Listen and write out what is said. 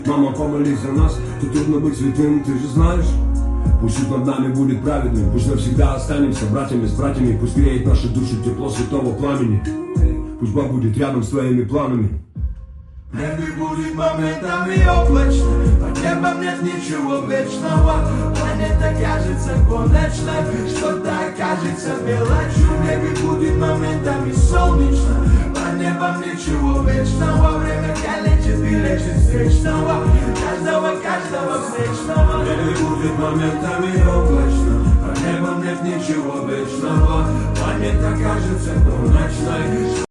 Мама, помолись за нас, тут трудно быть святым, ты же знаешь. Пусть суд над нами будет праведным, пусть навсегда останемся братьями с братьями, пусть греет наши души тепло святого пламени. Пусть Бог будет рядом с твоими планами. Небо будет моментами облачно, под небом нет ничего вечного. Планета кажется конечной, что-то кажется мелочью. Небо будет моментами солнечно, под небом ничего вечного. Время калечит и лечит встречного, каждого встречного. Небо будет моментами облачно, под небом нет ничего вечного. Планета кажется конечной.